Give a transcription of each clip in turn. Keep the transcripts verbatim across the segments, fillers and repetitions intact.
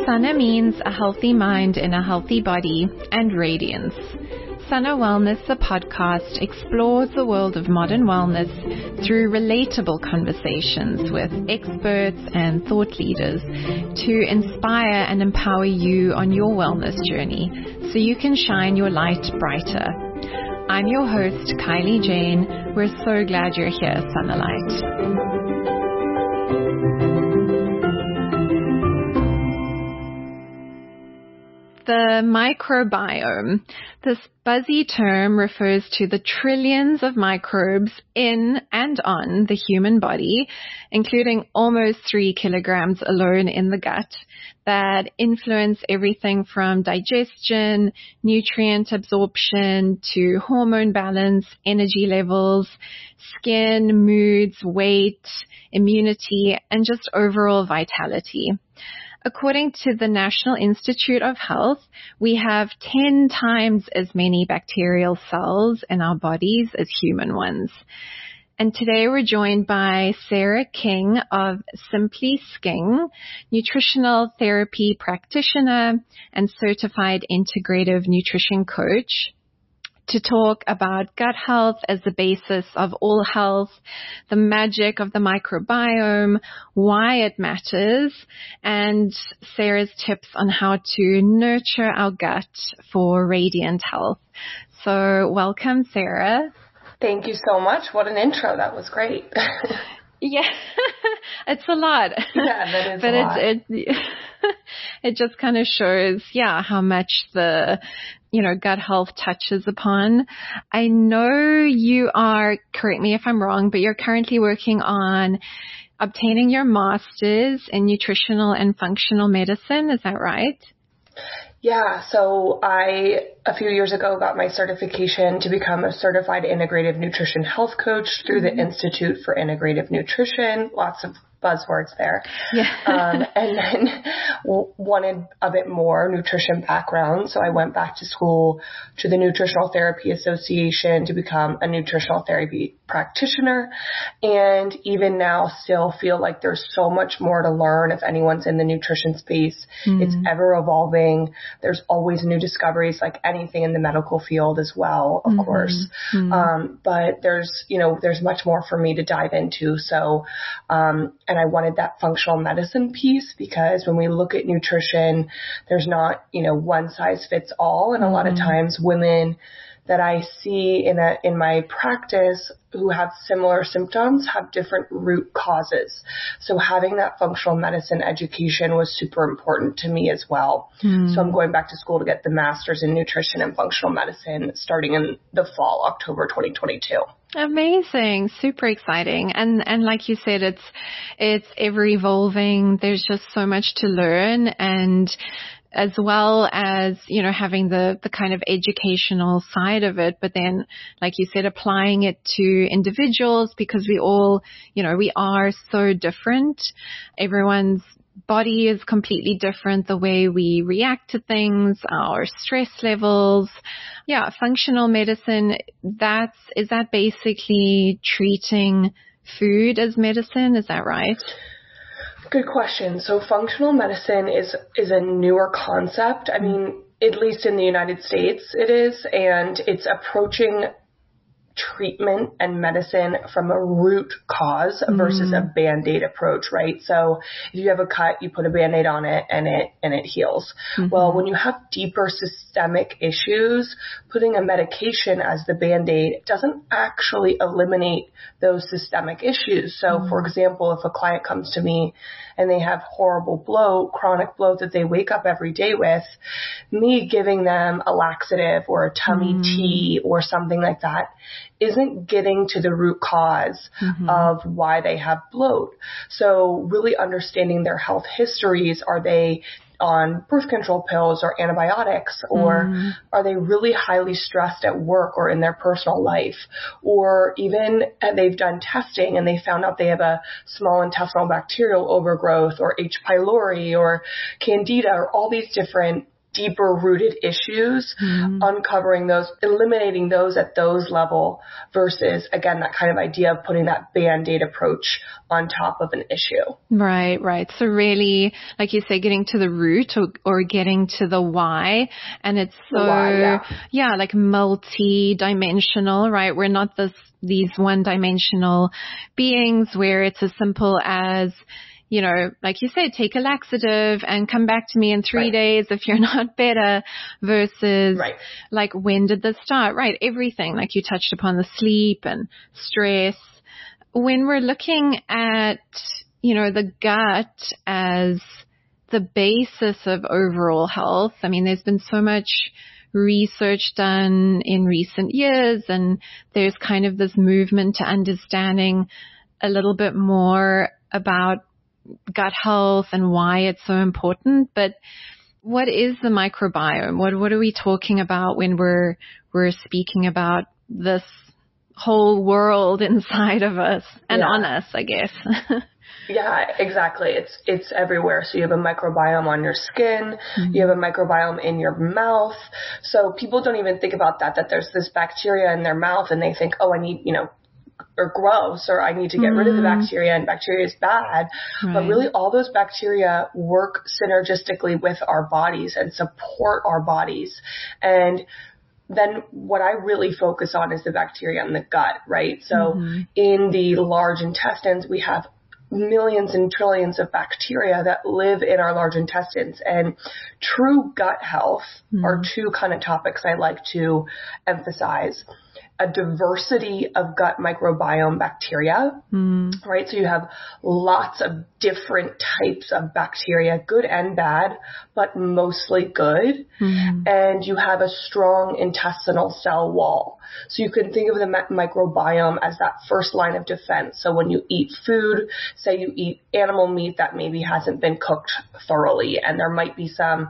Sana means a healthy mind in a healthy body and radiance. Sana Wellness, the podcast, explores the world of modern wellness through relatable conversations with experts and thought leaders to inspire and empower you on your wellness journey so you can shine your light brighter. I'm your host, Kylie Jane. We're so glad you're here, Sanalight. The microbiome. This buzzy term refers to the trillions of microbes in and on the human body, including almost three kilograms alone in the gut, that influence everything from digestion, nutrient absorption, to hormone balance, energy levels, skin, moods, weight, immunity, and just overall vitality. According to the National Institute of Health, we have ten times as many bacterial cells in our bodies as human ones. And today we're joined by Sarah King of Simply Sking, nutritional therapy practitioner and certified integrative nutrition coach, to talk about gut health as the basis of all health, the magic of the microbiome, why it matters, and Sarah's tips on how to nurture our gut for radiant health. So welcome, Sarah. Thank you so much. What an intro. That was great. Yeah, it's a lot. Yeah, that is but a lot. It, it, it just kind of shows, yeah, how much the, you know, gut health touches upon. I know you are, correct me if I'm wrong, but you're currently working on obtaining your master's in nutritional and functional medicine. Is that right? Yeah, so I, a few years ago, got my certification to become a certified integrative nutrition health coach through the Institute for Integrative Nutrition. Lots of buzzwords there. Yeah. um, and then w- wanted a bit more nutrition background. So I went back to school to the Nutritional Therapy Association to become a nutritional therapy practitioner. And even now still feel like there's so much more to learn if anyone's in the nutrition space. Mm. It's ever evolving. There's always new discoveries, like anything in the medical field as well, of mm-hmm. course. Mm-hmm. Um, but there's, you know, there's much more for me to dive into. So, um, and I wanted that functional medicine piece because when we look at nutrition, there's not, you know, one size fits all. And a mm-hmm. lot of times women that I see in a, in my practice who have similar symptoms have different root causes. So having that functional medicine education was super important to me as well. Mm. So I'm going back to school to get the master's in nutrition and functional medicine starting in the fall, October twenty twenty-two. Amazing. Super exciting. And, and like you said, it's, it's ever evolving. There's just so much to learn, and as well as, you know, having the, the kind of educational side of it, but then, like you said, applying it to individuals, because we all, you know, we are so different. Everyone's body is completely different. The way we react to things, our stress levels. Yeah, functional medicine, that's, is that basically treating food as medicine? Is that right? Good question. So functional medicine is, is a newer concept. I mean, at least in the United States it is, and it's approaching treatment and medicine from a root cause versus mm. a Band-Aid approach, right? So if you have a cut, you put a Band-Aid on it and it, and it heals. Mm-hmm. Well, when you have deeper systemic issues, putting a medication as the Band-Aid doesn't actually eliminate those systemic issues. So mm. for example, if a client comes to me and they have horrible bloat, chronic bloat that they wake up every day with, me giving them a laxative or a tummy mm. tea or something like that isn't getting to the root cause mm-hmm. of why they have bloat. So really understanding their health histories. Are they on birth control pills or antibiotics, or mm. are they really highly stressed at work or in their personal life? Or even they've done testing and they found out they have a small intestinal bacterial overgrowth or H. pylori or candida or all these different deeper rooted issues, mm-hmm. uncovering those, eliminating those at those level versus, again, that kind of idea of putting that Band-Aid approach on top of an issue. Right, right. So really, like you say, getting to the root or, or getting to the why. And it's so, why, yeah. yeah, like multi-dimensional, right? We're not this, these one-dimensional beings where it's as simple as, you know, like you said, take a laxative and come back to me in three right. days if you're not better versus right. like, when did this start? Right. Everything, like you touched upon, the sleep and stress. When we're looking at, you know, the gut as the basis of overall health, I mean, there's been so much research done in recent years, and there's kind of this movement to understanding a little bit more about gut health and why it's so important. But what is the microbiome? What what are we talking about when we're we're speaking about this whole world inside of us and yeah. on us, I guess? Yeah, exactly. It's it's everywhere. So you have a microbiome on your skin, mm-hmm. you have a microbiome in your mouth. So people don't even think about that, that there's this bacteria in their mouth and they think, oh, I need, you know, or gross, or I need to get mm. rid of the bacteria, and bacteria is bad. Right. But really all those bacteria work synergistically with our bodies and support our bodies. And then what I really focus on is the bacteria in the gut, right? So mm-hmm. in the large intestines, we have millions and trillions of bacteria that live in our large intestines. And true gut health mm. are two kind of topics I like to emphasize. A diversity of gut microbiome bacteria, mm. right? So you have lots of different types of bacteria, good and bad, but mostly good. Mm. And you have a strong intestinal cell wall. So you can think of the microbiome as that first line of defense. So when you eat food, say you eat animal meat that maybe hasn't been cooked thoroughly, and there might be some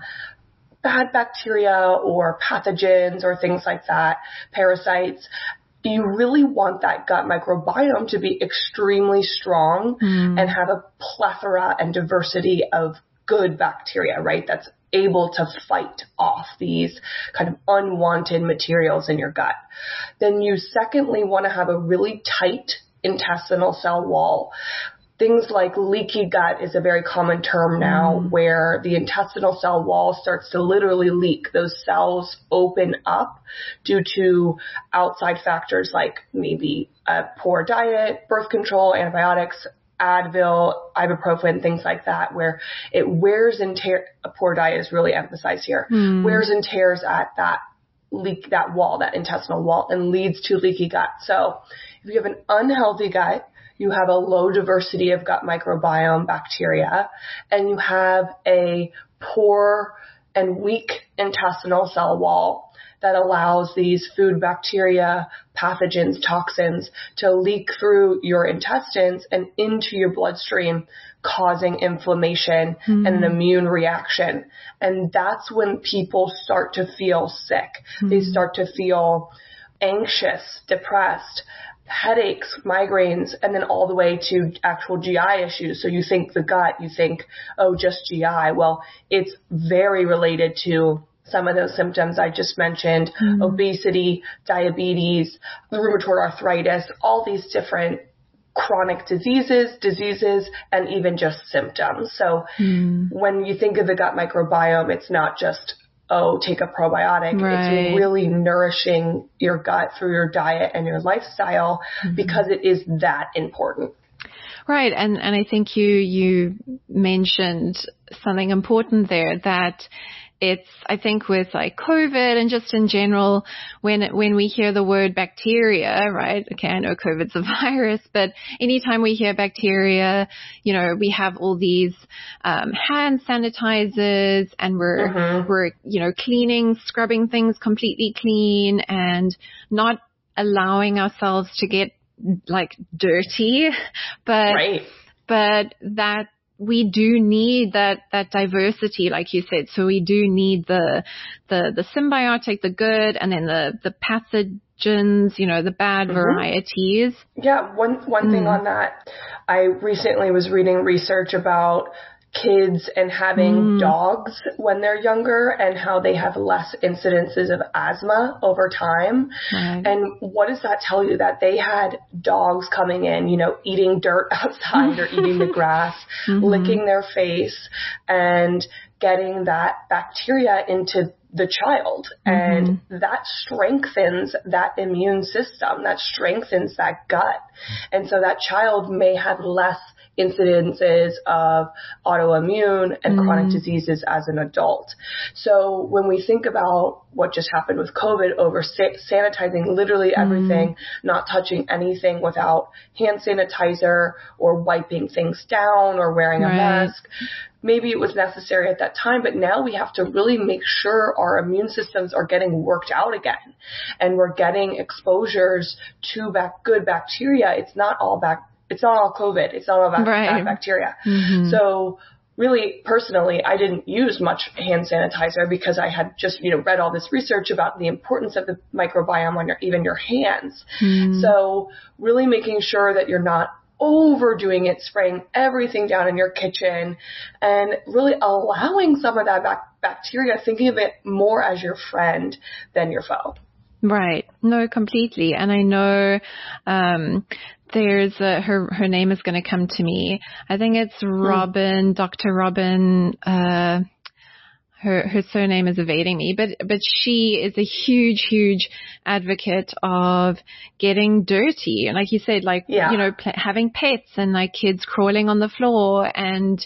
bad bacteria or pathogens or things like that, parasites, you really want that gut microbiome to be extremely strong mm. and have a plethora and diversity of good bacteria, right? That's able to fight off these kind of unwanted materials in your gut. Then you secondly want to have a really tight intestinal cell wall. Things like leaky gut is a very common term now, mm. where the intestinal cell wall starts to literally leak. Those cells open up due to outside factors like maybe a poor diet, birth control, antibiotics, Advil, ibuprofen, things like that, where it wears and tears. A poor diet is really emphasized here. Mm. Wears and tears at that leak, that wall, that intestinal wall, and leads to leaky gut. So if you have an unhealthy gut, you have a low diversity of gut microbiome bacteria, and you have a poor and weak intestinal cell wall that allows these food bacteria, pathogens, toxins to leak through your intestines and into your bloodstream, causing inflammation mm. and an immune reaction. And that's when people start to feel sick. Mm. They start to feel anxious, depressed, headaches, migraines, and then all the way to actual G I issues. So you think the gut, you think, oh, just G I. Well, it's very related to some of those symptoms I just mentioned, mm. obesity, diabetes, rheumatoid arthritis, all these different chronic diseases, diseases, and even just symptoms. So mm. when you think of the gut microbiome, it's not just oh, take a probiotic. Right. It's really nourishing your gut through your diet and your lifestyle mm-hmm. because it is that important. Right. And, and I think you, you mentioned something important there, that it's, I think with like COVID and just in general, when, when we hear the word bacteria, right? Okay. I know COVID's a virus, but anytime we hear bacteria, you know, we have all these, um, hand sanitizers, and we're, mm-hmm. we're, you know, cleaning, scrubbing things completely clean and not allowing ourselves to get like dirty, but, right. but that, we do need that, that diversity, like you said. So we do need the, the, the symbiotic, the good, and then the, the pathogens, you know, the bad mm-hmm. varieties. Yeah. One, one mm. thing on that, I recently was reading research about kids and having Mm. dogs when they're younger and how they have less incidences of asthma over time. Right. And what does that tell you? That they had dogs coming in, you know, eating dirt outside or eating the grass, Mhm. licking their face and getting that bacteria into the child. And that strengthens that immune system, that strengthens that gut. And so that child may have less incidences of autoimmune and Mm. chronic diseases as an adult. So when we think about what just happened with COVID, over sa- sanitizing literally everything, mm. not touching anything without hand sanitizer or wiping things down or wearing a right. mask, maybe it was necessary at that time, but now we have to really make sure our immune systems are getting worked out again and we're getting exposures to back good bacteria. It's not all back. It's not all COVID. It's not all bad, right. bad bacteria. Mm-hmm. So really, personally, I didn't use much hand sanitizer because I had just, you know, read all this research about the importance of the microbiome on your, even your hands. Mm. So really making sure that you're not overdoing it, spraying everything down in your kitchen, and really allowing some of that bac- bacteria, thinking of it more as your friend than your foe. Right. No, completely. And I know, um, there's a, her, her name is going to come to me. I think it's Robin, mm. Doctor Robin, uh, her, her surname is evading me, but, but she is a huge, huge advocate of getting dirty. And like you said, like, yeah. you know, pl- having pets and like kids crawling on the floor, and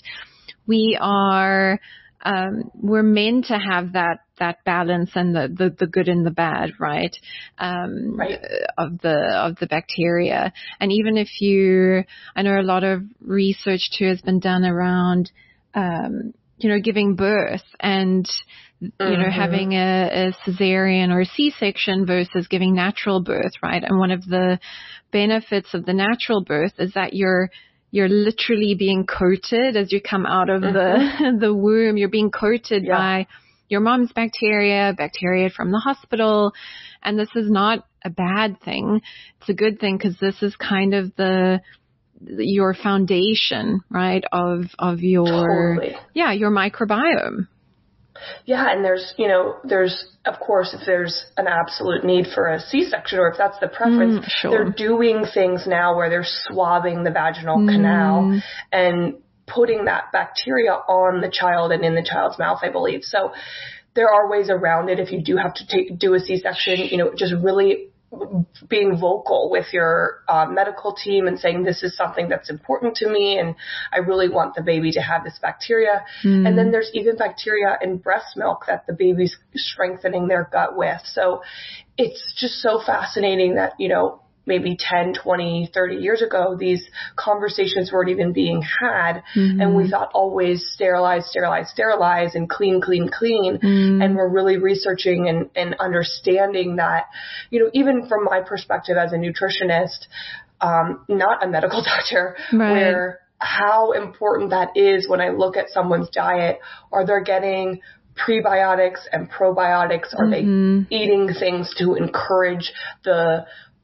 we are, um, we're meant to have that, that balance and the, the, the good and the bad, right? Um, right. of the, of the bacteria. And even if you, I know a lot of research too has been done around, um, you know, giving birth and, you mm-hmm. know, having a, a cesarean or a C-section versus giving natural birth, right? And one of the benefits of the natural birth is that you're, you're literally being coated as you come out of mm-hmm. the, the womb. You're being coated yeah. by your mom's bacteria, bacteria from the hospital. And this is not a bad thing. It's a good thing because this is kind of the, your foundation, right, of, of your, totally. yeah, your microbiome. Yeah. And there's, you know, there's, of course, if there's an absolute need for a C-section or if that's the preference, mm, sure. they're doing things now where they're swabbing the vaginal mm. canal and putting that bacteria on the child and in the child's mouth, I believe. So there are ways around it if you do have to take, do a C-section, you know, just really being vocal with your uh, medical team and saying, this is something that's important to me and I really want the baby to have this bacteria. Mm. And then there's even bacteria in breast milk that the baby's strengthening their gut with. So it's just so fascinating that, you know, maybe ten, twenty, thirty years ago, these conversations weren't even being had. Mm-hmm. And we thought always sterilize, sterilize, sterilize and clean, clean, clean. Mm. And we're really researching and, and understanding that, you know, even from my perspective as a nutritionist, um, not a medical doctor, right. where how important that is when I look at someone's diet. Are they getting prebiotics and probiotics? Are mm-hmm. they eating things to encourage the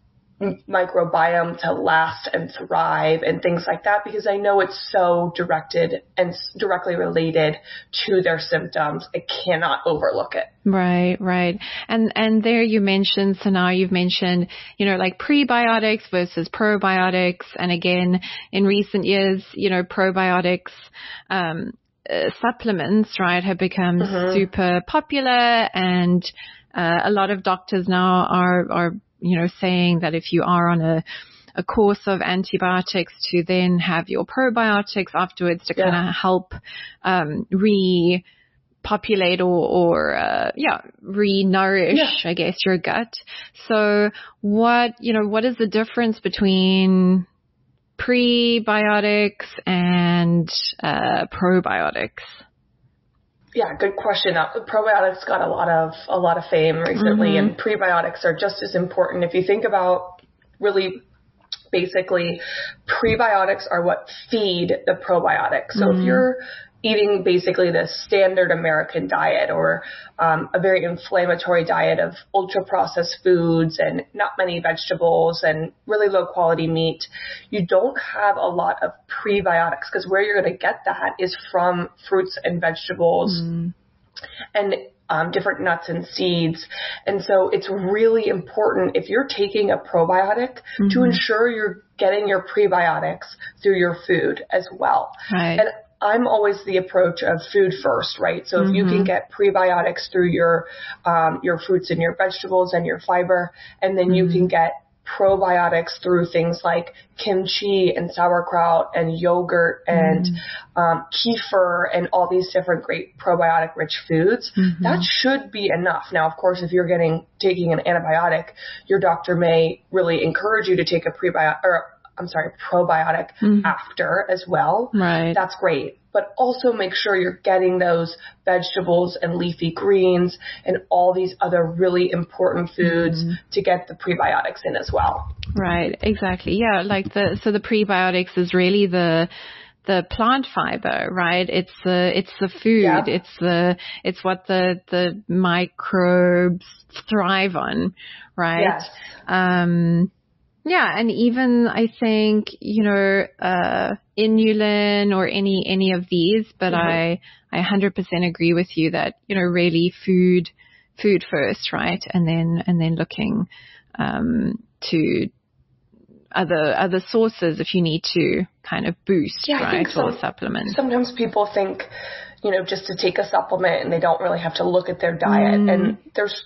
microbiome to last and thrive and things like that? Because I know it's so directed and directly related to their symptoms. I cannot overlook it. Right, right. And, and there you mentioned, so now you've mentioned, you know, like prebiotics versus probiotics. And again, in recent years, you know, probiotics, um, uh, supplements, right, have become mm-hmm. super popular, and, uh, a lot of doctors now are, are, you know, saying that if you are on a, a course of antibiotics, to then have your probiotics afterwards to yeah. kind of help, um, repopulate or, or, uh, yeah, re-nourish, yeah. I guess, your gut. So what, you know, what is the difference between prebiotics and, uh, probiotics? Yeah, good question. Uh, probiotics got a lot of a lot of fame recently, mm-hmm. and prebiotics are just as important. If you think about really basically, prebiotics are what feed the probiotics. So mm-hmm. if you're eating basically the standard American diet, or um, a very inflammatory diet of ultra-processed foods and not many vegetables and really low-quality meat, you don't have a lot of prebiotics, because where you're going to get that is from fruits and vegetables mm. and um, different nuts and seeds. And so it's really important, if you're taking a probiotic, mm-hmm. to ensure you're getting your prebiotics through your food as well. Right. And I'm always the approach of food first, right? So if mm-hmm. you can get prebiotics through your um, your fruits and your vegetables and your fiber, and then mm-hmm. you can get probiotics through things like kimchi and sauerkraut and yogurt and mm-hmm. um, kefir and all these different great probiotic rich foods, mm-hmm. that should be enough. Now, of course, if you're getting taking an antibiotic, your doctor may really encourage you to take a prebiotic or I'm sorry, probiotic mm-hmm. after as well. Right. That's great. But also make sure you're getting those vegetables and leafy greens and all these other really important foods mm-hmm. to get the prebiotics in as well. Right. Exactly. Yeah. Like the, so the prebiotics is really the, the plant fiber, right? It's the, it's the food. Yeah. It's the, it's what the, the microbes thrive on, right? Yes. Um, Yeah, and even I think, you know, uh, inulin or any, any of these, but mm-hmm. I, I one hundred percent agree with you that, you know, really food, food first, right? And then, and then looking, um, to other, other sources if you need to kind of boost, yeah, right? Some, or supplement. Sometimes people think, you know, just to take a supplement and they don't really have to look at their diet. Mm. And there's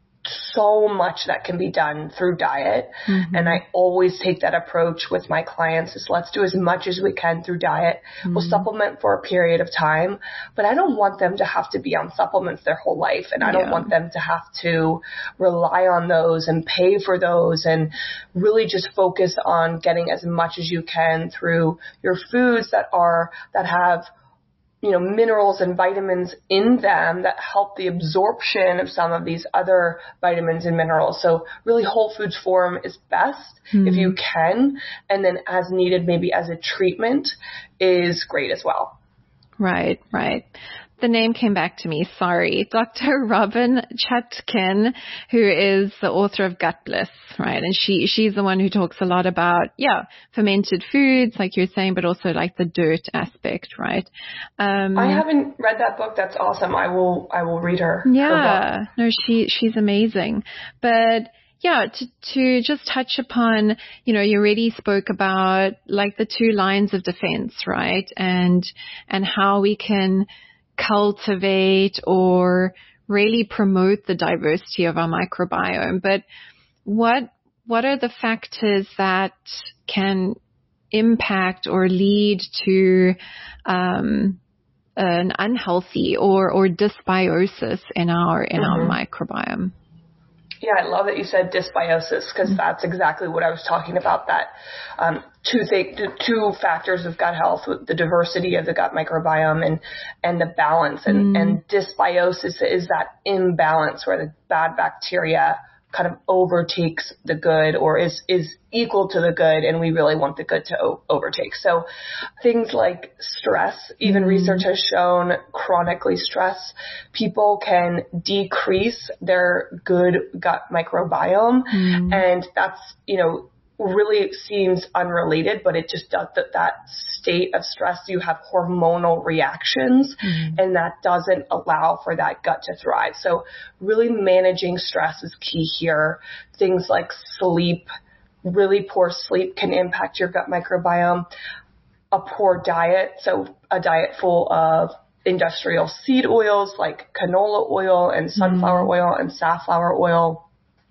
so much that can be done through diet. Mm-hmm. And I always take that approach with my clients is let's do as much as we can through diet. Mm-hmm. We'll supplement for a period of time, but I don't want them to have to be on supplements their whole life. And I don't yeah. want them to have to rely on those and pay for those, and really just focus on getting as much as you can through your foods that are, that have you know, minerals and vitamins in them that help the absorption of some of these other vitamins and minerals. So really whole foods form is best mm-hmm. if you can. And then as needed, maybe as a treatment is great as well. Right, right. The name came back to me. Sorry. Doctor Robin Chutkan, who is the author of Gut Bliss, right? And she, she's the one who talks a lot about, yeah, fermented foods, like you're saying, but also like the dirt aspect, right? Um, I haven't read that book. That's awesome. I will, I will read her. Yeah. Her book. No, she, she's amazing. But yeah, to, to just touch upon, you know, you already spoke about like the two lines of defense, right? And, and how we can cultivate or really promote the diversity of our microbiome. But what, what are the factors that can impact or lead to, um, an unhealthy or, or dysbiosis in our, in mm-hmm. our microbiome? Yeah, I love that you said dysbiosis, because mm-hmm. that's exactly what I was talking about, that um, two th- two factors of gut health, the diversity of the gut microbiome and, and the balance. And, mm-hmm. and dysbiosis is that imbalance where the bad bacteria kind of overtakes the good, or is, is equal to the good, and we really want the good to o- overtake. So things like stress, even mm-hmm. research has shown chronically stress, people can decrease their good gut microbiome. Mm-hmm. And that's, you know, really seems unrelated, but it just does that, that state of stress, you have hormonal reactions mm-hmm. and that doesn't allow for that gut to thrive. So really managing stress is key here. Things like sleep, really poor sleep can impact your gut microbiome. A poor diet, so a diet full of industrial seed oils like canola oil and sunflower mm-hmm. oil and safflower oil.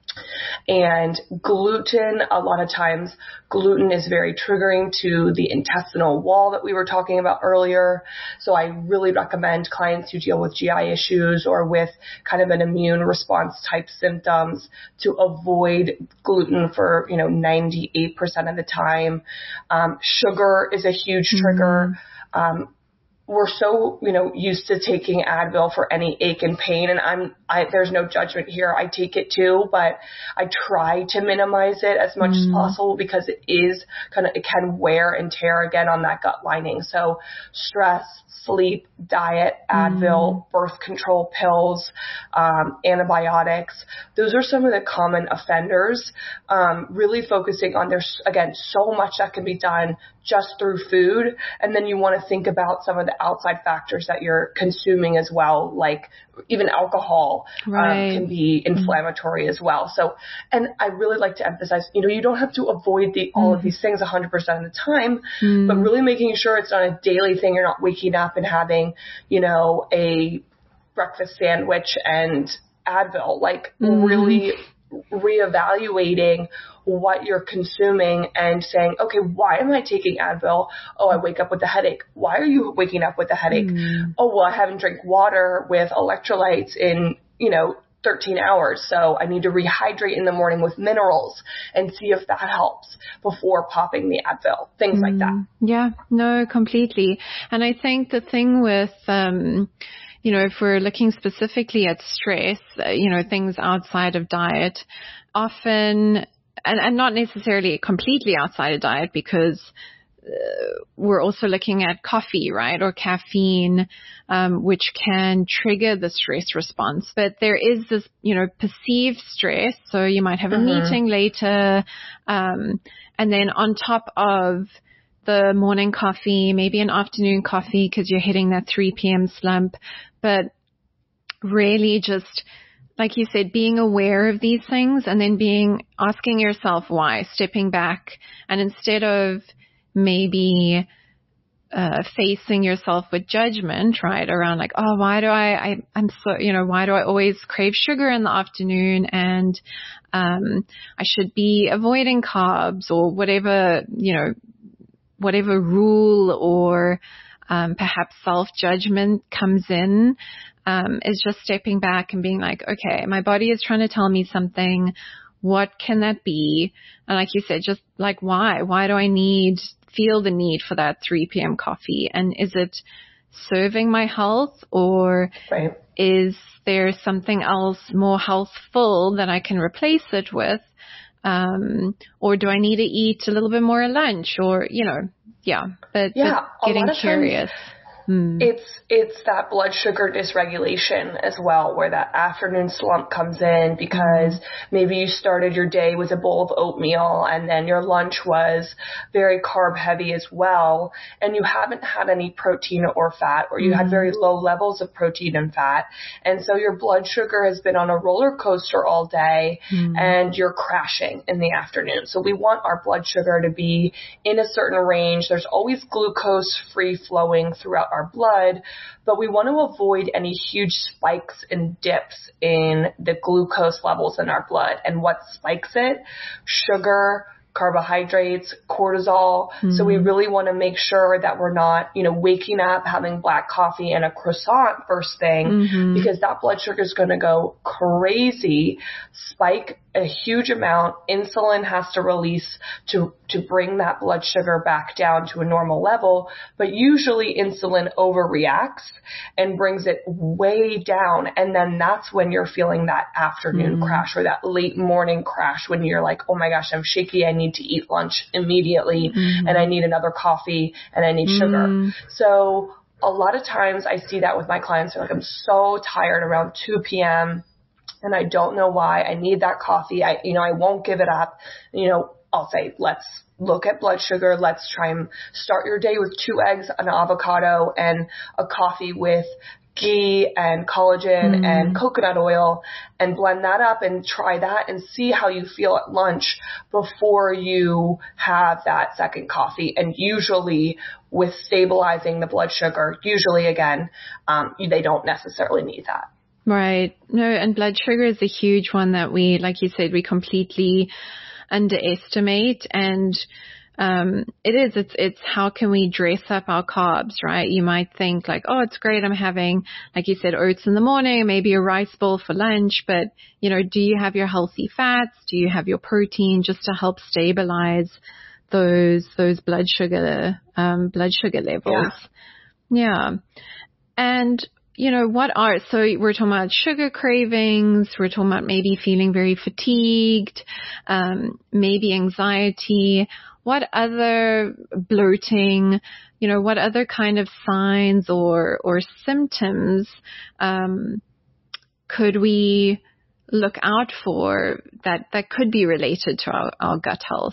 And gluten, a lot of times gluten is very triggering to the intestinal wall that we were talking about earlier. So I really recommend clients who deal with G I issues or with kind of an immune response type symptoms to avoid gluten for, you know, ninety-eight percent of the time. Um, sugar is a huge trigger. Mm-hmm. Um, we're so, you know, used to taking Advil for any ache and pain. And I'm, I, there's no judgment here. I take it too, but I try to minimize it as much mm. as possible because it is kind of, it can wear and tear again on that gut lining. So stress, sleep, diet, Advil, mm. birth control pills, um, antibiotics. Those are some of the common offenders, um, really focusing on there's, again, so much that can be done just through food. And then you want to think about some of the outside factors that you're consuming as well, like even alcohol right. um, can be inflammatory mm. as well. So, and I really like to emphasize, you know, you don't have to avoid the, all mm. of these things one hundred percent of the time, mm. but really making sure it's not a daily thing. You're not waking up and having, you know, a breakfast sandwich and Advil, like mm. really reevaluating what you're consuming and saying, okay, why am I taking Advil? Oh, I wake up with a headache. Why are you waking up with a headache? Mm. Oh, well, I haven't drank water with electrolytes in, you know, thirteen hours. So I need to rehydrate in the morning with minerals and see if that helps before popping the Advil, things mm. like that. Yeah, no, completely. And I think the thing with, um, you know, if we're looking specifically at stress, uh, you know, things outside of diet, often, and, and not necessarily completely outside of diet, because uh, we're also looking at coffee, right, or caffeine, um, which can trigger the stress response. But there is this, you know, perceived stress. So you might have a mm-hmm. meeting later, um, and then on top of the morning coffee, maybe an afternoon coffee because you're hitting that three p.m. slump. But really just, like you said, being aware of these things and then being, asking yourself why, stepping back, and instead of maybe uh, facing yourself with judgment, right, around like, oh, why do I, I, I'm so, you know, why do I always crave sugar in the afternoon, and um, I should be avoiding carbs, or whatever, you know, whatever rule or um, perhaps self-judgment comes in, um, is just stepping back and being like, okay, my body is trying to tell me something. What can that be? And like you said, just like, why? Why do I need, feel the need for that three p.m. coffee? And is it serving my health, or right. is there something else more healthful that I can replace it with? Um, or do I need to eat a little bit more at lunch, or, you know, yeah, but, yeah, but getting curious. Mm. It's, it's that blood sugar dysregulation as well, where that afternoon slump comes in because mm. maybe you started your day with a bowl of oatmeal and then your lunch was very carb heavy as well. And you haven't had any protein or fat, or you mm. had very low levels of protein and fat. And so your blood sugar has been on a roller coaster all day mm. and you're crashing in the afternoon. So we want our blood sugar to be in a certain range. There's always glucose free flowing throughout our our blood, but we want to avoid any huge spikes and dips in the glucose levels in our blood. And what spikes it? Sugar, carbohydrates, cortisol. Mm-hmm. So we really want to make sure that we're not, you know, waking up, having black coffee and a croissant first thing, mm-hmm. because that blood sugar is going to go crazy, spike a huge amount. Insulin has to release to, to bring that blood sugar back down to a normal level. But usually insulin overreacts and brings it way down. And then that's when you're feeling that afternoon mm-hmm. crash, or that late morning crash, when you're like, oh my gosh, I'm shaky. I need to eat lunch immediately, mm-hmm. and I need another coffee, and I need sugar. Mm-hmm. So a lot of times I see that with my clients. They're like, I'm so tired around two p.m. and I don't know why. I need that coffee. I, you know, I won't give it up. You know, I'll say, let's look at blood sugar. Let's try and start your day with two eggs, an avocado, and a coffee with ghee and collagen mm. and coconut oil, and blend that up and try that and see how you feel at lunch before you have that second coffee. And usually with stabilizing the blood sugar, usually again, um, they don't necessarily need that. Right. No, and blood sugar is a huge one that we, like you said, we completely underestimate. And um, it is, it's, it's how can we dress up our carbs, right? You might think like, oh, it's great. I'm having, like you said, oats in the morning, maybe a rice bowl for lunch. But, you know, do you have your healthy fats? Do you have your protein, just to help stabilize those, those blood sugar, um, blood sugar levels? Yeah. Yeah. And, you know, what are, so we're talking about sugar cravings, we're talking about maybe feeling very fatigued, um, maybe anxiety. What other bloating, you know, what other kind of signs or, or symptoms, um, could we look out for that, that could be related to our, our gut health?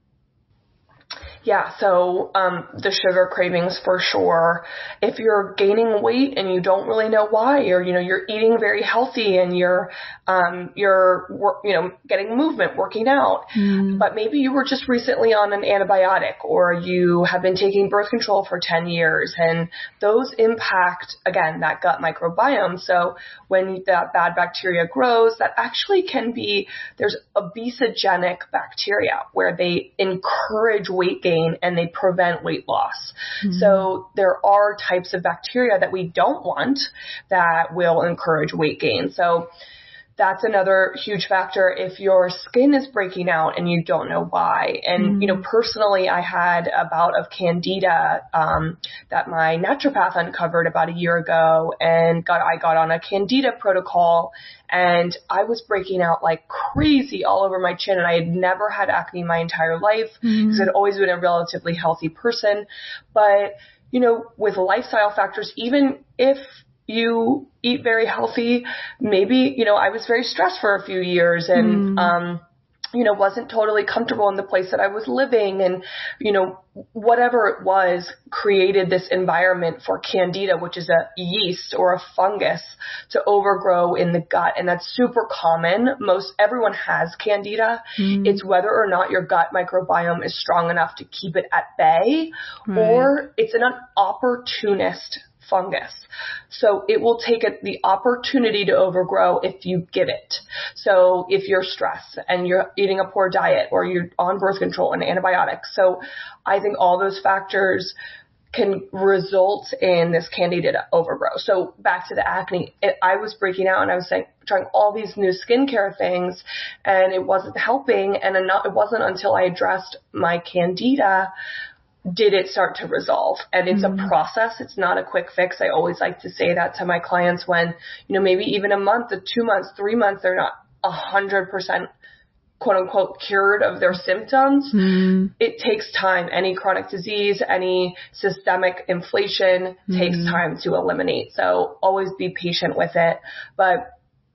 Yeah, so um, the sugar cravings for sure. If you're gaining weight and you don't really know why, or you know you're eating very healthy and you're um, you're you know getting movement, working out, mm. but maybe you were just recently on an antibiotic, or you have been taking birth control for ten years, and those impact again that gut microbiome. So when that bad bacteria grows, that actually can be there's obesogenic bacteria where they encourage weight gain and they prevent weight loss. Mm-hmm. So there are types of bacteria that we don't want that will encourage weight gain. So that's another huge factor if your skin is breaking out and you don't know why. And, mm-hmm. you know, personally, I had a bout of candida um, that my naturopath uncovered about a year ago, and got I got on a candida protocol, and I was breaking out like crazy all over my chin, and I had never had acne my entire life because mm-hmm. I'd always been a relatively healthy person. But, you know, with lifestyle factors, even if you eat very healthy, maybe, you know, I was very stressed for a few years and, mm. um, you know, wasn't totally comfortable in the place that I was living, and, you know, whatever it was created this environment for candida, which is a yeast or a fungus, to overgrow in the gut. And that's super common. Most everyone has candida. Mm. It's whether or not your gut microbiome is strong enough to keep it at bay, right. or it's an opportunist fungus. So it will take a, the opportunity to overgrow if you give it. So if you're stressed and you're eating a poor diet, or you're on birth control and antibiotics. So I think all those factors can result in this candida overgrow. So back to the acne, it, I was breaking out and I was saying, trying all these new skincare things, and it wasn't helping. And it wasn't until I addressed my candida did it start to resolve. And it's mm-hmm. a process. It's not a quick fix. I always like to say that to my clients when, you know, maybe even a month or two months, three months, they're not a hundred percent quote unquote cured of their symptoms. Mm-hmm. It takes time. Any chronic disease, any systemic inflation mm-hmm. takes time to eliminate. So always be patient with it. But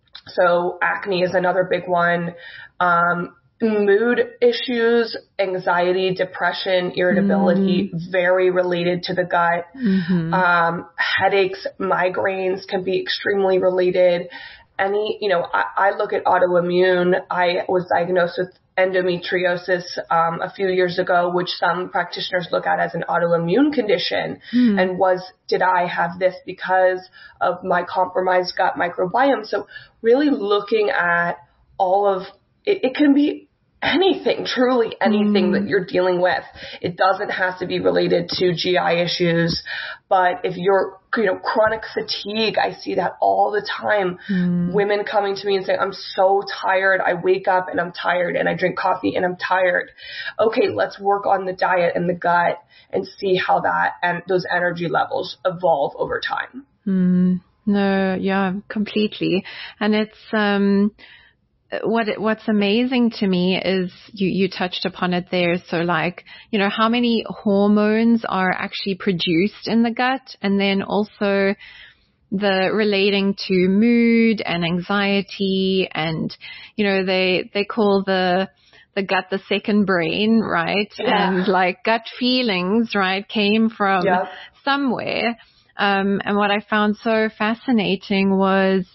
so acne is another big one. Um, Mood issues, anxiety, depression, irritability, mm. very related to the gut. Mm-hmm. Um, headaches, migraines can be extremely related. Any, you know, I, I look at autoimmune. I was diagnosed with endometriosis um, a few years ago, which some practitioners look at as an autoimmune condition. Mm. And was, did I have this because of my compromised gut microbiome? So really looking at all of, it, it can be anything, truly anything mm. that you're dealing with. It doesn't have to be related to G I issues, but if you're, you know, chronic fatigue, I see that all the time. Mm. Women coming to me and saying, I'm so tired. I wake up and I'm tired, and I drink coffee and I'm tired. Okay, let's work on the diet and the gut and see how that and those energy levels evolve over time. Mm. No, yeah, completely. And it's, um, What what's amazing to me is you, you touched upon it there. So like, you know, how many hormones are actually produced in the gut, and then also the relating to mood and anxiety, and, you know, they, they call the, the gut the second brain, right? Yeah. And like gut feelings, right, came from yeah. somewhere. Um, and what I found so fascinating was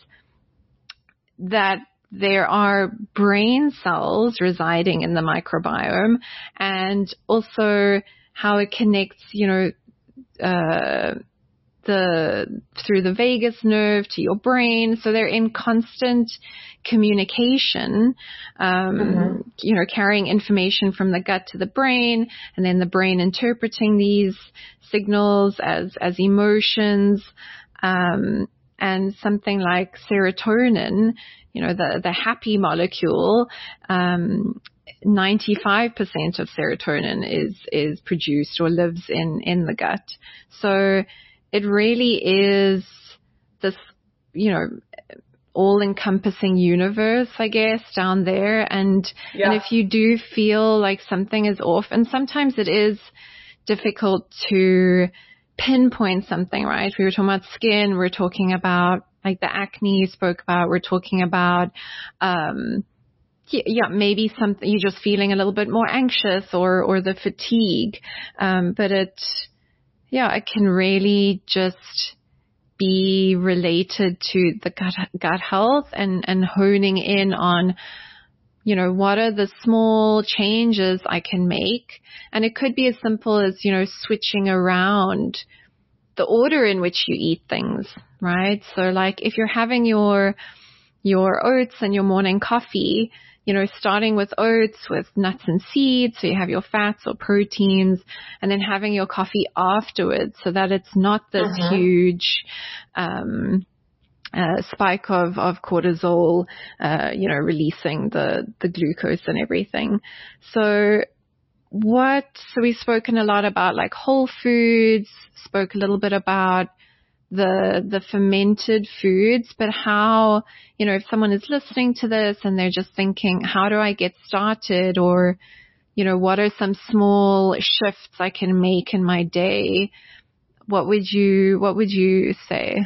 that there are brain cells residing in the microbiome, and also how it connects, you know, uh, the, through the vagus nerve to your brain. So they're in constant communication, um, mm-hmm. you know, carrying information from the gut to the brain, and then the brain interpreting these signals as, as emotions, um, and something like serotonin, you know, the, the happy molecule, um, ninety-five percent of serotonin is, is produced or lives in, in the gut. So it really is this, you know, all-encompassing universe, I guess, down there. And, yeah. and if you do feel like something is off, and sometimes it is difficult to pinpoint something, right? We were talking about skin, we're talking about like the acne you spoke about, we're talking about, um, yeah, yeah, maybe something, you're just feeling a little bit more anxious, or, or the fatigue. Um, but it, yeah, it can really just be related to the gut, gut health, and, and honing in on, you know, what are the small changes I can make? And it could be as simple as, you know, switching around the order in which you eat things, right? So like if you're having your, your oats and your morning coffee, you know, starting with oats with nuts and seeds, so you have your fats or proteins, and then having your coffee afterwards, so that it's not this uh-huh. huge um, uh, spike of, of cortisol, uh, you know, releasing the, the glucose and everything. So what, so we've spoken a lot about like whole foods, spoke a little bit about the the fermented foods, but how, you know, if someone is listening to this and they're just thinking, how do I get started? Or, you know, what are some small shifts I can make in my day? What would you, what would you say?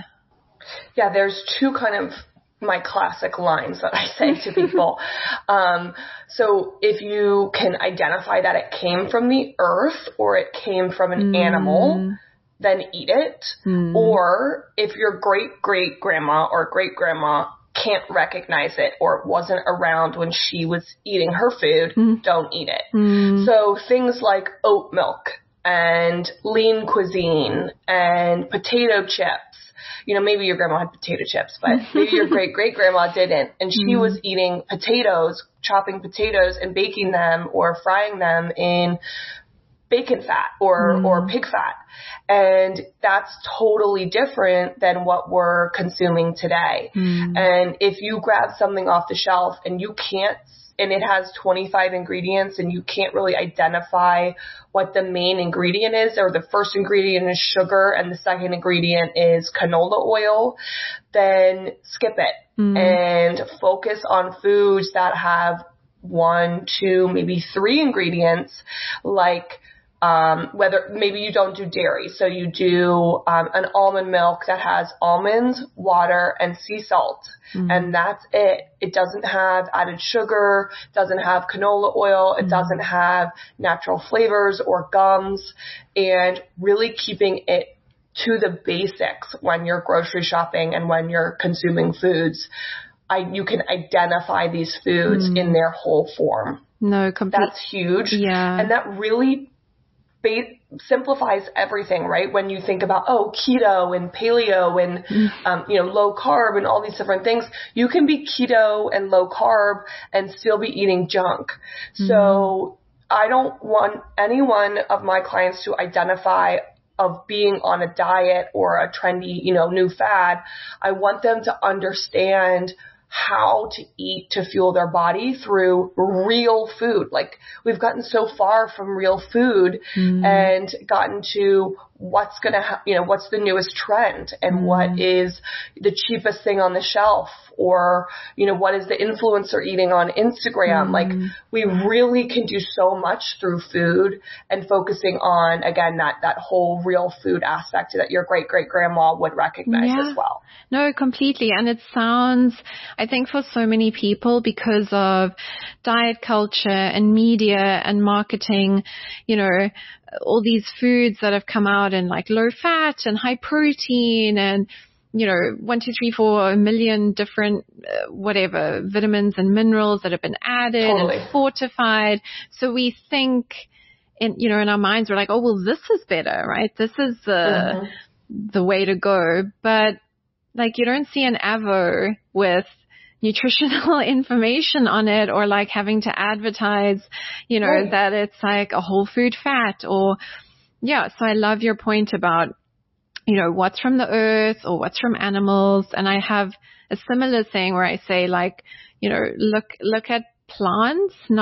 Yeah, there's two kind of my classic lines that I say to people. um, so if you can identify that it came from the earth or it came from an mm. animal, then eat it. Mm. Or if your great great grandma or great grandma can't recognize it, or it wasn't around when she was eating her food, mm. don't eat it. Mm. So things like oat milk and lean cuisine and potato chips. You know, maybe your grandma had potato chips, but maybe your great great grandma didn't, and she mm. was eating potatoes, chopping potatoes and baking them or frying them in bacon fat or, mm. or pig fat. And that's totally different than what we're consuming today. Mm. And if you grab something off the shelf and you can't, and it has twenty-five ingredients and you can't really identify what the main ingredient is, or the first ingredient is sugar and the second ingredient is canola oil, then skip it mm. and focus on foods that have one, two, maybe three ingredients, like Um, whether maybe you don't do dairy, so you do um, an almond milk that has almonds, water, and sea salt, mm-hmm. and that's it. It doesn't have added sugar, doesn't have canola oil, it mm-hmm. doesn't have natural flavors or gums, and really keeping it to the basics when you're grocery shopping and when you're consuming foods. I, you can identify these foods mm-hmm. in their whole form. No, completely. That's huge. Yeah. And that really Ba- simplifies everything, right? When you think about, oh, keto and paleo and, mm. um, you know, low carb and all these different things, you can be keto and low carb and still be eating junk. Mm. So I don't want any one of my clients to identify of being on a diet or a trendy, you know, new fad. I want them to understand how to eat to fuel their body through real food. Like, we've gotten so far from real food mm. and gotten to what's going to, ha- you know, what's the newest trend and mm. what is the cheapest thing on the shelf, or, you know, what is the influencer eating on Instagram? Mm. Like, we really can do so much through food, and focusing on, again, that, that whole real food aspect that your great great grandma would recognize yeah. as well. No, completely. And it sounds, I think for so many people, because of diet culture and media and marketing, you know, all these foods that have come out in like low fat and high protein and, you know, one, two, three, four, a million different, uh, whatever, vitamins and minerals that have been added totally. And fortified. So we think in, you know, in our minds, we're like, oh, well, this is better, right? This is the, mm-hmm. the way to go. But like, you don't see an Avo with nutritional information on it, or like having to advertise, you know, right. that it's like a whole food fat, or, yeah. So I love your point about, you know, what's from the earth or what's from animals. And I have a similar thing where I say, like, you know, look, look at plants, not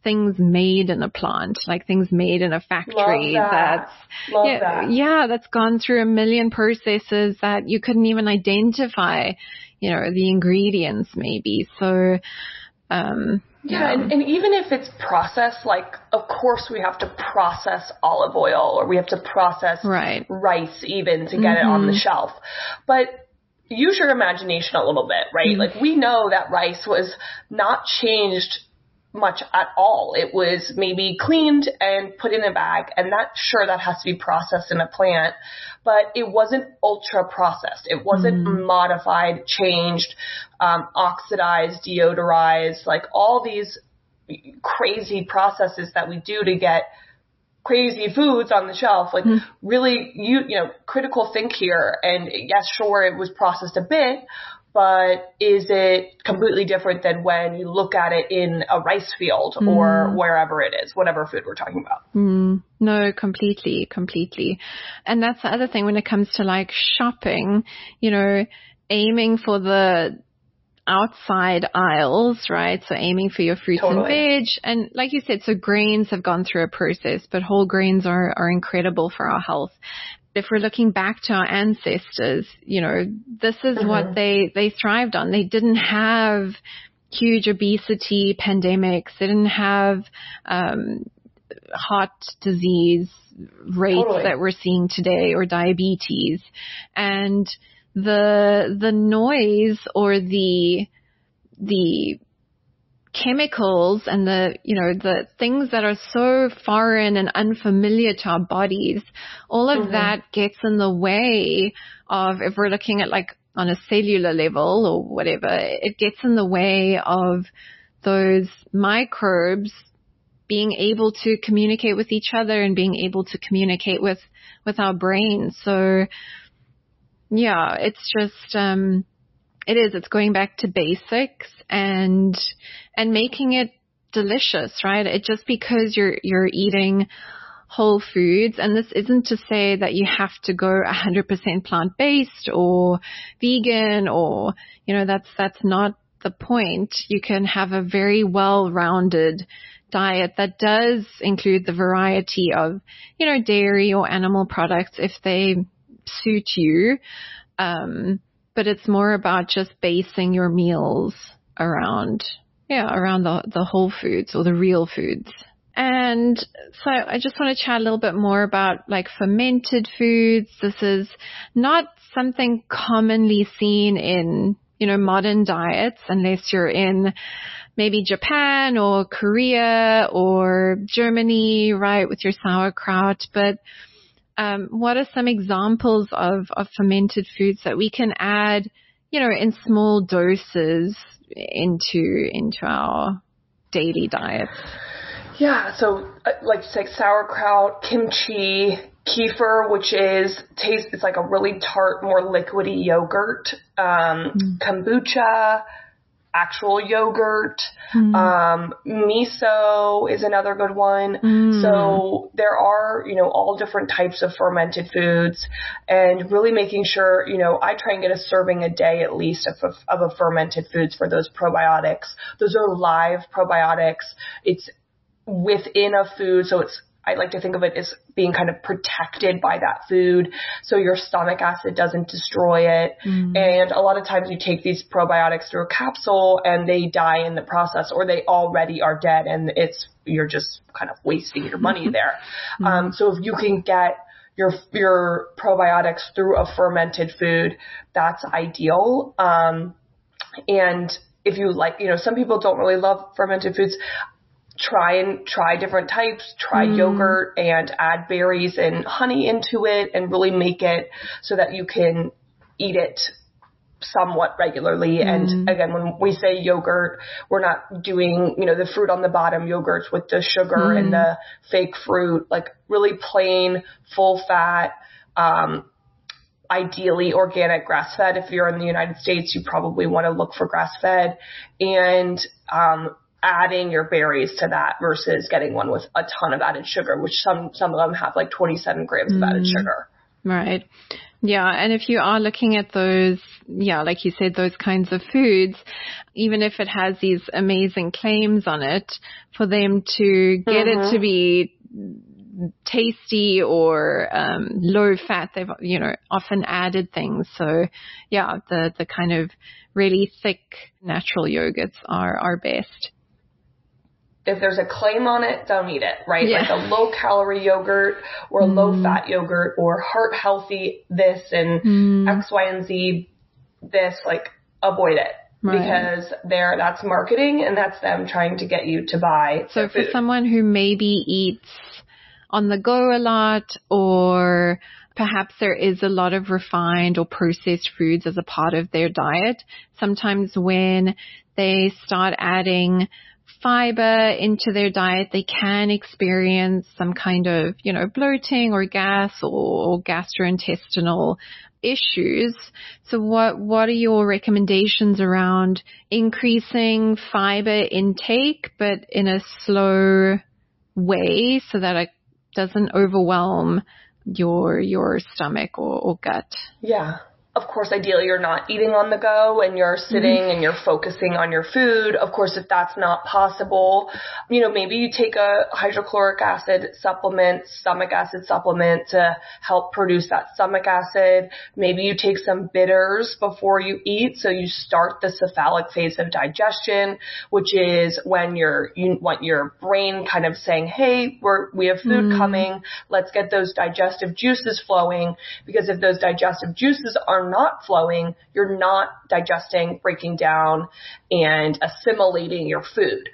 things made in a plant, like things made in a factory. Love that. That's, Love yeah, that. yeah, that's gone through a million processes that you couldn't even identify, you know, the ingredients maybe. So, um, Yeah, yeah. and, and even if it's processed, like, of course we have to process olive oil, or we have to process right. rice even to get mm-hmm. it on the shelf. But use your imagination a little bit, right? Mm-hmm. Like, we know that rice was not changed much at all. It was maybe cleaned and put in a bag, and that, sure, that has to be processed in a plant, but it wasn't ultra processed. It wasn't mm. modified, changed, um, oxidized, deodorized, like all these crazy processes that we do to get crazy foods on the shelf. Like mm. really, you, you know, critical think here. And yes, sure, it was processed a bit, but is it completely different than when you look at it in a rice field mm. or wherever it is, whatever food we're talking about? Mm. No, completely, completely. And that's the other thing when it comes to like shopping, you know, aiming for the outside aisles, right? So aiming for your fruits totally. and veg. And like you said, so grains have gone through a process, but whole grains are, are incredible for our health. If we're looking back to our ancestors, you know, this is mm-hmm. what they, they thrived on. They didn't have huge obesity pandemics. They didn't have um, heart disease rates totally. that we're seeing today, or diabetes. And the the noise or the the chemicals and the, you know, the things that are so foreign and unfamiliar to our bodies, all of mm-hmm. that gets in the way of, if we're looking at like on a cellular level or whatever, it gets in the way of those microbes being able to communicate with each other and being able to communicate with, with our brains. So yeah, it's just, um, it is, it's going back to basics and, and making it delicious, right? It just because you're, you're eating whole foods, and this isn't to say that you have to go one hundred percent plant-based or vegan or, you know, that's, that's not the point. You can have a very well-rounded diet that does include the variety of, you know, dairy or animal products if they suit you. Um, but it's more about just basing your meals around, yeah, around the, the whole foods or the real foods. And so I just want to chat a little bit more about like fermented foods. This is not something commonly seen in, you know, modern diets unless you're in maybe Japan or Korea or Germany, right, with your sauerkraut. But um, what are some examples of, of fermented foods that we can add, you know, in small doses into into our daily diets? Yeah, so uh, like say sauerkraut, kimchi, kefir, which is taste. It's like a really tart, more liquidy yogurt. Um, mm. Kombucha, actual yogurt. Mm. Um, miso is another good one. Mm. So there are, you know, all different types of fermented foods, and really making sure, you know, I try and get a serving a day at least of a, of a fermented foods for those probiotics. Those are live probiotics. It's within a food, so it's, I like to think of it as being kind of protected by that food, so your stomach acid doesn't destroy it. Mm. And a lot of times you take these probiotics through a capsule and they die in the process, or they already are dead, and it's, you're just kind of wasting your money there. Mm. Um, so if you can get your your probiotics through a fermented food, that's ideal. Um, and if you like, you know, some people don't really love fermented foods. Try and try different types, try mm. yogurt and add berries and honey into it and really make it so that you can eat it somewhat regularly. Mm. And again, when we say yogurt, we're not doing, you know, the fruit on the bottom yogurts with the sugar mm. and the fake fruit, like really plain, full fat, um, ideally organic grass-fed. If you're in the United States, you probably want to look for grass-fed, and, um, adding your berries to that versus getting one with a ton of added sugar, which some, some of them have like twenty-seven grams mm. of added sugar. Right. Yeah. And if you are looking at those yeah, like you said, those kinds of foods, even if it has these amazing claims on it, for them to get mm-hmm. it to be tasty or um, low fat, they've, you know, often added things. So yeah, the, the kind of really thick natural yogurts are, are best. If there's a claim on it, don't eat it, right? Yeah. Like a low calorie yogurt or mm. low fat yogurt or heart healthy this and mm. X, Y, and Z this, like avoid it. Right. Because they're, that's marketing and that's them trying to get you to buy. So for food. Someone who maybe eats on the go a lot, or perhaps there is a lot of refined or processed foods as a part of their diet, sometimes when they start adding fiber into their diet, they can experience some kind of, you know, bloating or gas or, or gastrointestinal issues. So what, what are your recommendations around increasing fiber intake, but in a slow way so that it doesn't overwhelm your, your stomach or, or gut? Yeah. Of course, ideally, you're not eating on the go and you're sitting mm-hmm. and you're focusing on your food. Of course, if that's not possible, you know, maybe you take a hydrochloric acid supplement, stomach acid supplement to help produce that stomach acid. Maybe you take some bitters before you eat. So you start the cephalic phase of digestion, which is when you're, you want your brain kind of saying, hey, we're, we have food mm. coming. Let's get those digestive juices flowing, because if those digestive juices are not flowing, you're not digesting, breaking down, and assimilating your food.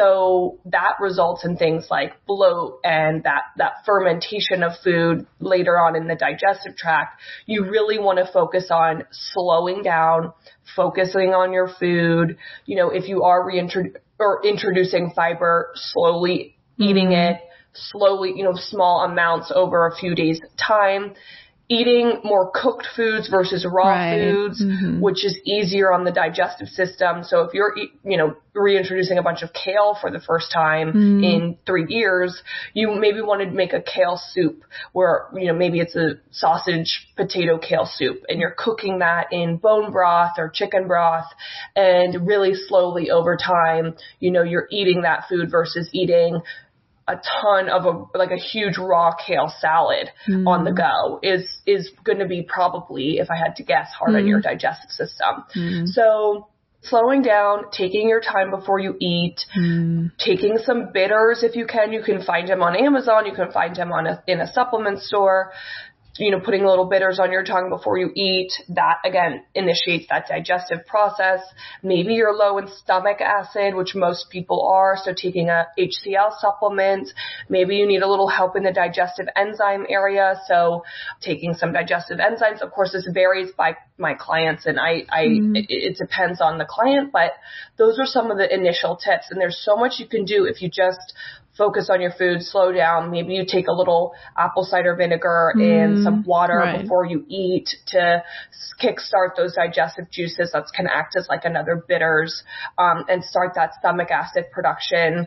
So that results in things like bloat and that, that fermentation of food later on in the digestive tract. You really want to focus on slowing down, focusing on your food. You know, if you are reintroducing or introducing fiber, slowly eating mm-hmm. it, slowly, you know, small amounts over a few days' time. Eating more cooked foods versus raw right. foods, mm-hmm. which is easier on the digestive system. So if you're, you know, reintroducing a bunch of kale for the first time mm. in three years, you maybe want to make a kale soup where, you know, maybe it's a sausage potato kale soup and you're cooking that in bone broth or chicken broth, and really slowly over time, you know, you're eating that food versus eating a ton of a, like a huge raw kale salad mm. on the go is, is going to be probably, if I had to guess, hard mm. on your digestive system. Mm. So slowing down, taking your time before you eat, mm. taking some bitters if you can. You can find them on Amazon. You can find them on a, in a supplement store. You know, putting little bitters on your tongue before you eat, that again initiates that digestive process. Maybe you're low in stomach acid, which most people are, so taking a H C L supplement. Maybe you need a little help in the digestive enzyme area, so taking some digestive enzymes. Of course, this varies by my clients, and I, I mm. it, it depends on the client, but those are some of the initial tips, and there's so much you can do if you just focus on your food, slow down. Maybe you take a little apple cider vinegar mm, and some water right. before you eat to kickstart those digestive juices. That can act as like another bitters, um, and start that stomach acid production.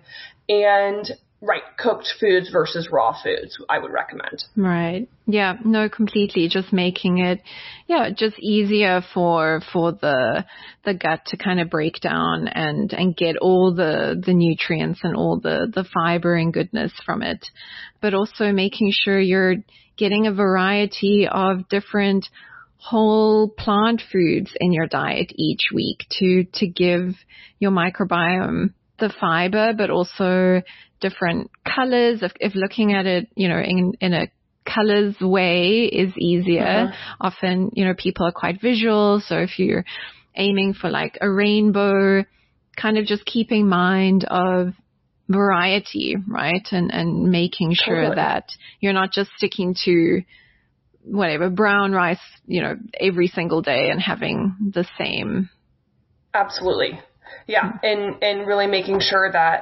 And right, cooked foods versus raw foods, I would recommend. Right. Yeah, no, completely. Just making it, yeah, just easier for, for the, the gut to kind of break down and, and get all the, the nutrients and all the, the fiber and goodness from it. But also making sure you're getting a variety of different whole plant foods in your diet each week to, to give your microbiome the fiber, but also different colors. If, if looking at it, you know, in, in a colors way is easier. Uh-huh. Often, you know, people are quite visual. So if you're aiming for like a rainbow, kind of just keeping mind of variety, right? And, and making sure totally. That you're not just sticking to whatever brown rice, you know, every single day and having the same. Absolutely. Yeah. And, and really making sure that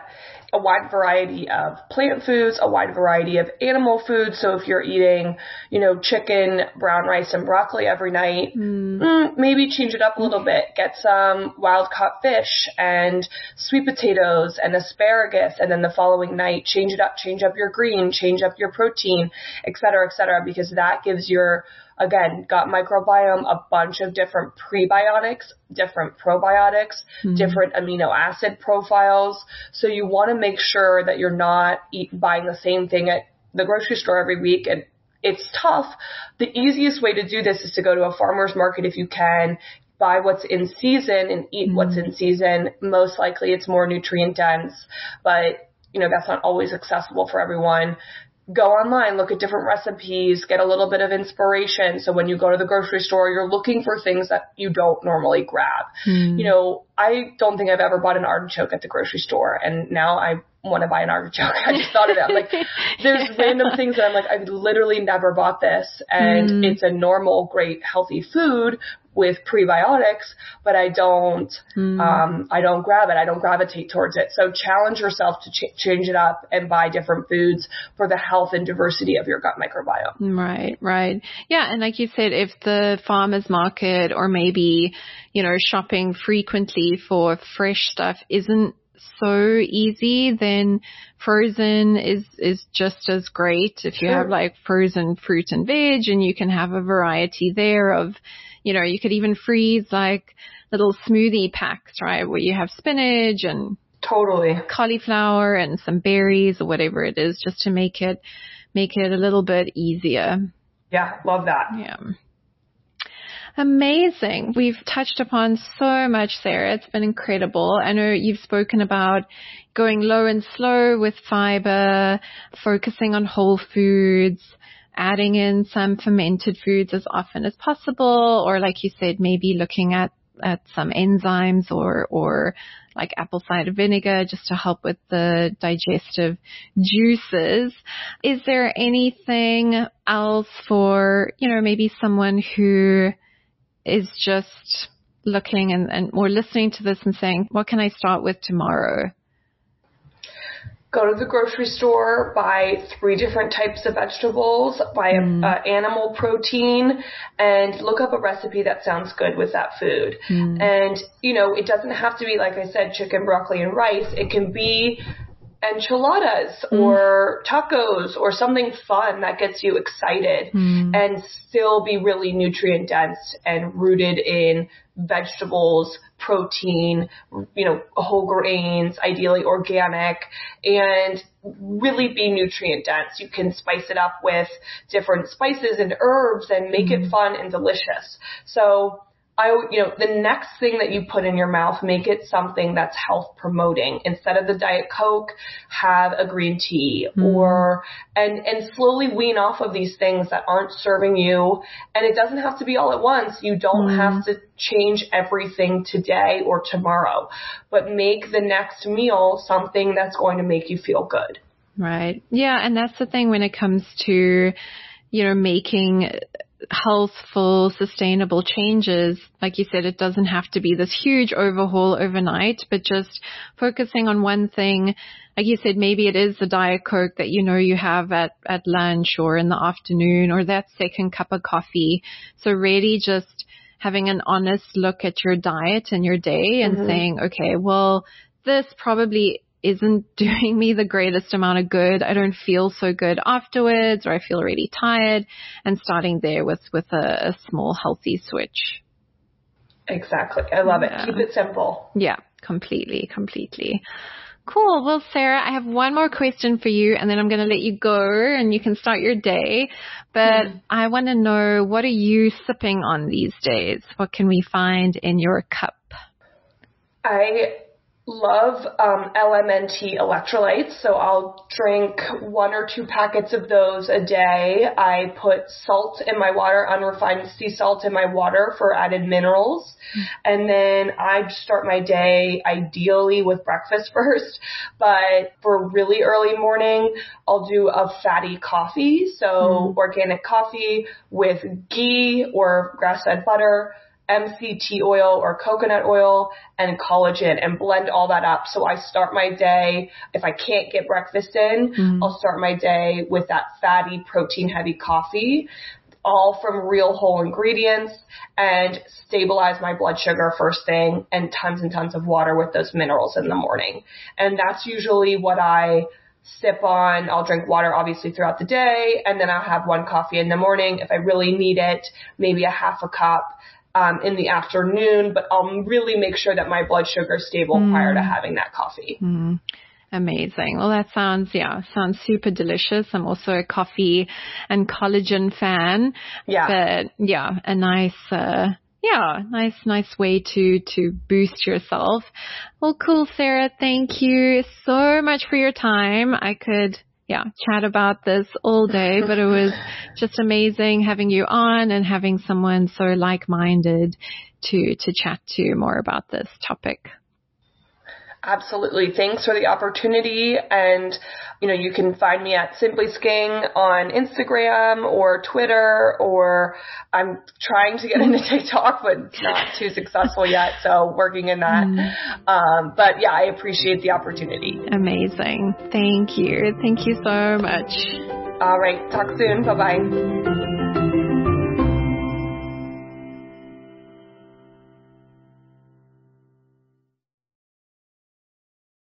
a wide variety of plant foods, a wide variety of animal foods. So if you're eating, you know, chicken, brown rice, and broccoli every night, mm. Mm, maybe change it up a little bit. Get some wild caught fish and sweet potatoes and asparagus. And then the following night, change it up, change up your green, change up your protein, et cetera, et cetera, because that gives your, again, gut microbiome a bunch of different prebiotics, different probiotics, mm-hmm. different amino acid profiles. So you want to make sure that you're not eat, buying the same thing at the grocery store every week. And it's tough. The easiest way to do this is to go to a farmer's market if you can, buy what's in season and eat mm-hmm. what's in season. Most likely it's more nutrient dense, but you know, that's not always accessible for everyone. Go online, look at different recipes, get a little bit of inspiration. So when you go to the grocery store, you're looking for things that you don't normally grab. Mm. You know, I don't think I've ever bought an artichoke at the grocery store, and now I want to buy an artichoke. I just thought of it. I'm like, there's random things that I'm like, I've literally never bought this, and mm. it's a normal, great, healthy food with prebiotics, but I don't, mm. um, I don't grab it. I don't gravitate towards it. So challenge yourself to ch- change it up and buy different foods for the health and diversity of your gut microbiome. Right, right. Yeah. And like you said, if the farmer's market or maybe, you know, shopping frequently for fresh stuff isn't so easy, then frozen is, is just as great. If you sure. have like frozen fruit and veg, and you can have a variety there of, you know, you could even freeze like little smoothie packs, right? Where you have spinach and totally cauliflower and some berries or whatever it is, just to make it, make it a little bit easier. Yeah. Love that. Yeah. Amazing. We've touched upon so much, Sarah. It's been incredible. I know you've spoken about going low and slow with fiber, focusing on whole foods, adding in some fermented foods as often as possible, or like you said, maybe looking at, at some enzymes or, or like apple cider vinegar just to help with the digestive juices. Is there anything else for, you know, maybe someone who is just looking and, and or listening to this and saying, what can I start with tomorrow? Go to the grocery store, buy three different types of vegetables, buy mm. a, a animal protein, and look up a recipe that sounds good with that food. Mm. And, you know, it doesn't have to be, like I said, chicken, broccoli, and rice. It can be enchiladas mm. or tacos or something fun that gets you excited mm. and still be really nutrient dense and rooted in vegetables, protein, you know, whole grains, ideally organic, and really be nutrient dense. You can spice it up with different spices and herbs and make mm. it fun and delicious. So I, you know, the next thing that you put in your mouth, make it something that's health promoting. Instead of the Diet Coke, have a green tea mm. or, and, and slowly wean off of these things that aren't serving you. And it doesn't have to be all at once. You don't mm. have to change everything today or tomorrow, but make the next meal something that's going to make you feel good. Right. Yeah. And that's the thing when it comes to, you know, making healthful, sustainable changes. Like you said, it doesn't have to be this huge overhaul overnight, but just focusing on one thing. Like you said, maybe it is the Diet Coke that you know you have at, at lunch or in the afternoon, or that second cup of coffee. So really just having an honest look at your diet and your day and mm-hmm. saying, okay, well, this probably isn't doing me the greatest amount of good. I don't feel so good afterwards, or I feel really tired, and starting there with, with a, a small healthy switch. Exactly. I love yeah. it. Keep it simple. Yeah, completely, completely. Cool. Well, Sarah, I have one more question for you, and then I'm going to let you go and you can start your day. But mm. I want to know, what are you sipping on these days? What can we find in your cup? I love um, L M N T electrolytes, so I'll drink one or two packets of those a day. I put salt in my water, unrefined sea salt in my water for added minerals, mm. and then I start my day ideally with breakfast first, but for really early morning, I'll do a fatty coffee, so mm. organic coffee with ghee or grass-fed butter, M C T oil or coconut oil and collagen and blend all that up. So I start my day, if I can't get breakfast in, mm. I'll start my day with that fatty, protein-heavy coffee, all from real whole ingredients, and stabilize my blood sugar first thing, and tons and tons of water with those minerals in the morning. And that's usually what I sip on. I'll drink water obviously throughout the day, and then I'll have one coffee in the morning. If I really need it, maybe a half a cup um, in the afternoon, but I'll really make sure that my blood sugar is stable mm. prior to having that coffee. Mm. Amazing. Well, that sounds, yeah, sounds super delicious. I'm also a coffee and collagen fan. Yeah. But yeah, a nice, uh, yeah, nice, nice way to, to boost yourself. Well, cool, Sarah. Thank you so much for your time. I could, yeah, chat about this all day, but it was just amazing having you on and having someone so like-minded to, to chat to more about this topic. Absolutely. Thanks for the opportunity. And, you know, you can find me at Simply Sking on Instagram or Twitter, or I'm trying to get into TikTok, but it's not too successful yet. So working in that. Mm. Um, but yeah, I appreciate the opportunity. Amazing. Thank you. Thank you so much. All right. Talk soon. Bye-bye.